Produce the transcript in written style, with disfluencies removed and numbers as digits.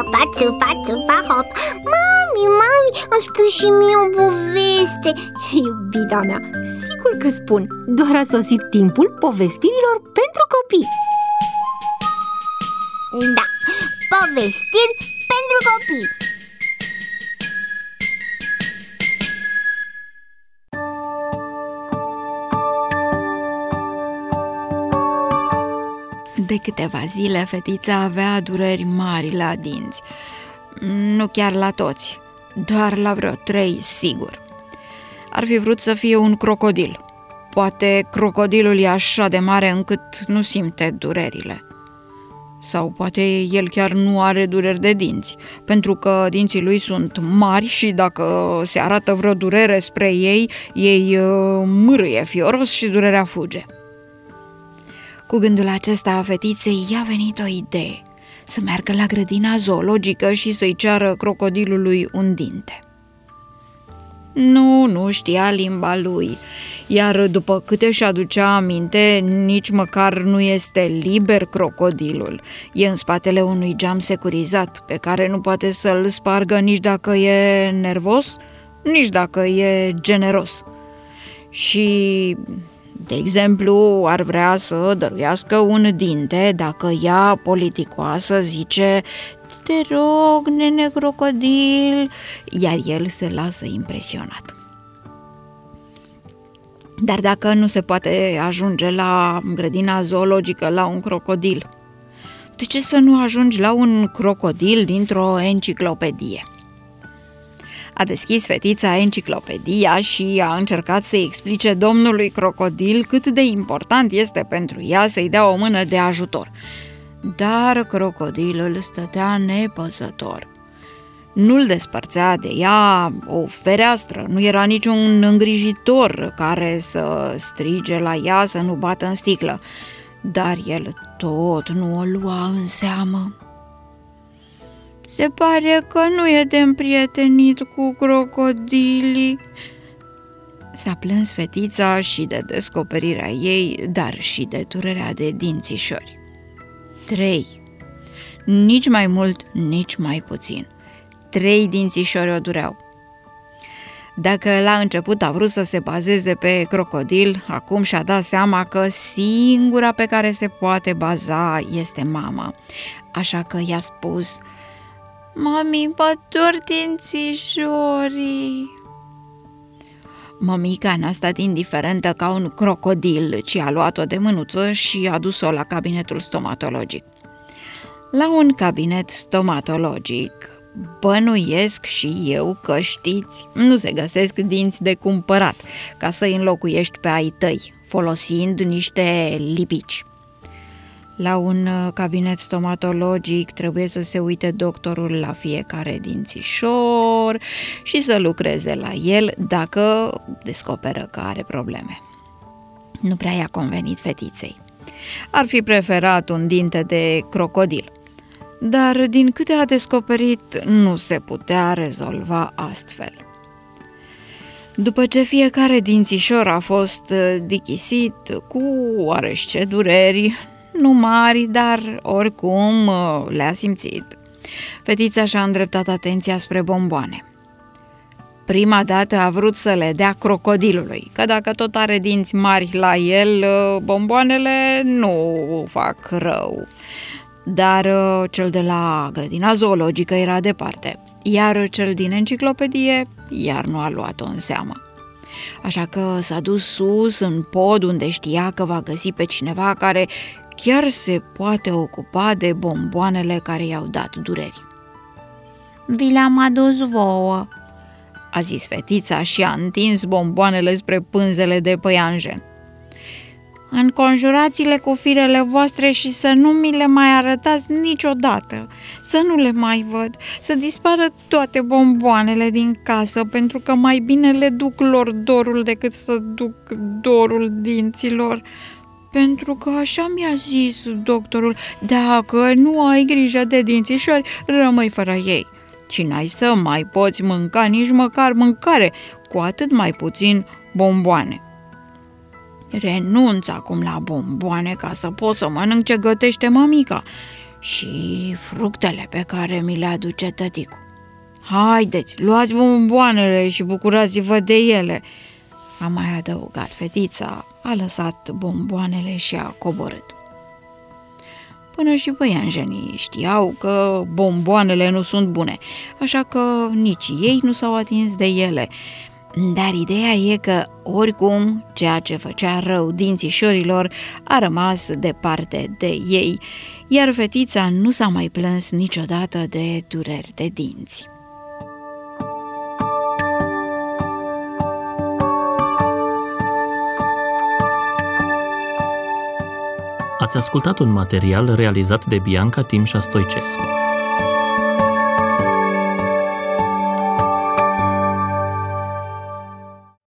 țupa, țupa, țupa, hop. Mami, îmi spui și mie o poveste. Iubita mea, sigur că spun. Doar a sosit timpul povestirilor pentru copii. Da, povestiri pentru copii. De câteva zile, fetița avea dureri mari la dinți. Nu chiar la toți, doar la vreo 3, sigur. Ar fi vrut să fie un crocodil. Poate crocodilul e așa de mare încât nu simte durerile. Sau poate el chiar nu are dureri de dinți, pentru că dinții lui sunt mari și dacă se arată vreo durere spre ei mârâie fioros și durerea fuge. Cu gândul acesta a fetiței i-a venit o idee, să meargă la grădina zoologică și să-i ceară crocodilului un dinte. Nu știa limba lui, iar după câte și aducea aminte, nici măcar nu este liber crocodilul. E în spatele unui geam securizat, pe care nu poate să-l spargă nici dacă e nervos, nici dacă e generos. Și, de exemplu, ar vrea să dăruiască un dinte dacă ea, politicoasă, zice: "Te rog, nene crocodil", iar el se lasă impresionat. Dar dacă nu se poate ajunge la grădina zoologică la un crocodil, de ce să nu ajungi la un crocodil dintr-o enciclopedie? A deschis fetița enciclopedia și a încercat să-i explice domnului crocodil cât de important este pentru ea să-i dea o mână de ajutor. Dar crocodilul stătea nepăsător. Nu-l despărțea de ea o fereastră, nu era niciun îngrijitor care să strige la ea să nu bată în sticlă, dar el tot nu o lua în seamă. "Se pare că nu e de împrietenit cu crocodilii", s-a plâns fetița și de descoperirea ei, dar și de durerea de dințișori. 3. Nici mai mult, nici mai puțin. 3 dințișori o dureau. Dacă la început a vrut să se bazeze pe crocodil, acum și-a dat seama că singura pe care se poate baza este mama. Așa că i-a spus: "Mami, mă dor dințișorii." Mămica n-a stat indiferentă ca un crocodil, ci a luat-o de mânuță și a dus-o la cabinetul stomatologic. La un cabinet stomatologic, bănuiesc și eu că știți, nu se găsesc dinți de cumpărat ca să-i înlocuiești pe ai tăi, folosind niște lipici. La un cabinet stomatologic trebuie să se uite doctorul la fiecare dințișor și să lucreze la el dacă descoperă că are probleme. Nu prea i-a convenit fetiței. Ar fi preferat un dinte de crocodil, dar din câte a descoperit, nu se putea rezolva astfel. După ce fiecare dințișor a fost dichisit cu oarește dureri, nu mari, dar oricum le-a simțit, fetița și-a îndreptat atenția spre bomboane. Prima dată a vrut să le dea crocodilului, că dacă tot are dinți mari la el, bomboanele nu fac rău. Dar cel de la grădina zoologică era departe, iar cel din enciclopedie iar nu a luat-o în seamă. Așa că s-a dus sus în pod unde știa că va găsi pe cineva care chiar se poate ocupa de bomboanele care i-au dat dureri. "Vi le-am adus vouă", a zis fetița și a întins bomboanele spre pânzele de păianjen. "Înconjurați-le cu firele voastre și să nu mi le mai arătați niciodată, să nu le mai văd, să dispară toate bomboanele din casă, pentru că mai bine le duc lor dorul decât să duc dorul dinților. Pentru că așa mi-a zis doctorul, dacă nu ai grijă de dințișori, rămâi fără ei și n-ai să mai poți mânca nici măcar mâncare, cu atât mai puțin bomboane. Renunț acum la bomboane ca să pot să mănânc ce gătește mămica și fructele pe care mi le aduce tăticul. Haideți, luați bomboanele și bucurați-vă de ele, a mai adăugat fetița, a lăsat bomboanele și a coborât. Până și păianjenii știau că bomboanele nu sunt bune, așa că nici ei nu s-au atins de ele. Dar ideea e că, oricum, ceea ce făcea rău dințișorilor a rămas departe de ei, iar fetița nu s-a mai plâns niciodată de dureri de dinți. Ați ascultat un material realizat de Bianca Timșa Stoicescu.